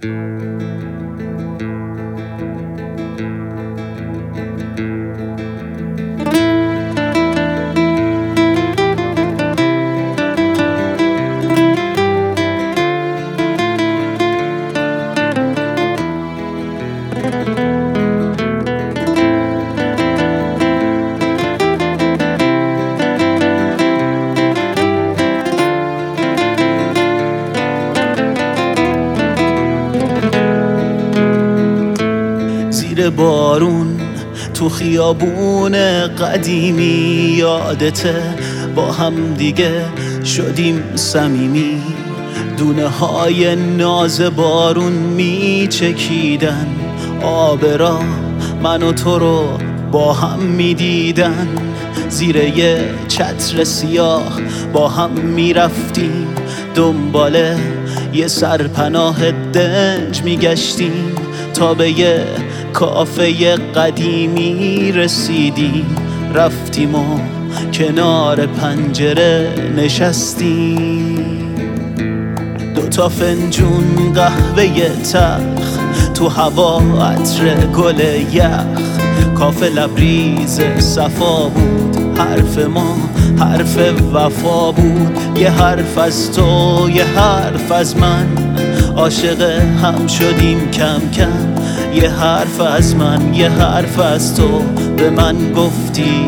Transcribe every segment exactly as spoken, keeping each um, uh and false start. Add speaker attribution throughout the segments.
Speaker 1: زیر بارون تو خیابون قدیمی، یادته با هم دیگه شدیم صمیمی. دونه های ناز بارون می چکیدن، آب را من و تو رو با هم می دیدن. زیر یه چتر سیاه با هم می رفتیم، دنبال یه سرپناه دنج می گشتیم تا به یه کافه قدیمی رسیدیم. رفتیم و کنار پنجره نشستیم، دوتا فنجون قهوه تلخ، تو هوا عطر گل یخ. کافه لبریز صفا بود، حرف ما حرف وفا بود. یه حرف از تو یه حرف از من، عاشق هم شدیم کم کم. یه حرف از من یه حرف از تو، به من گفتی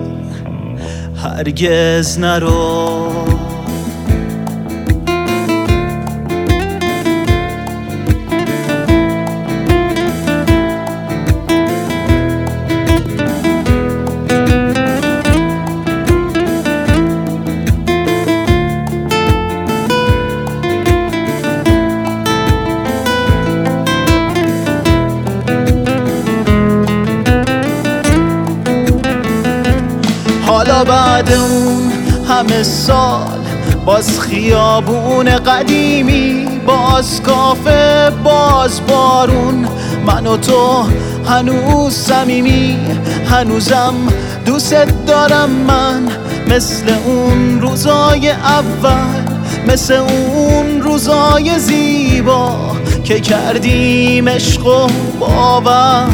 Speaker 1: هرگز نرو. حالا بعد اون همه سال باز خیابون قدیمی، باز کافه، باز بارون، من و تو هنوز صمیمی. هنوزم دوست دارم من، مثل اون روزای اول، مثل اون روزای زیبا که کردیم عشق و باور.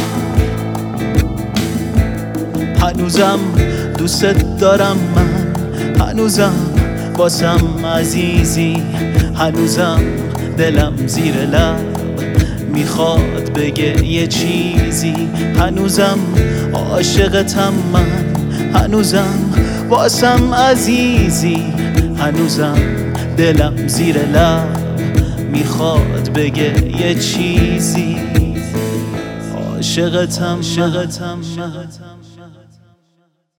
Speaker 1: هنوزم دوست دارم من، هنوزم باسم عزیزی. هنوزم دلم زیر لب میخواد بگه یه چیزی. هنوزم عاشقتم من، هنوزم باسم عزیزی. هنوزم دلم زیر لب میخواد بگه یه چیزی. عاشقتم عاشقتم من.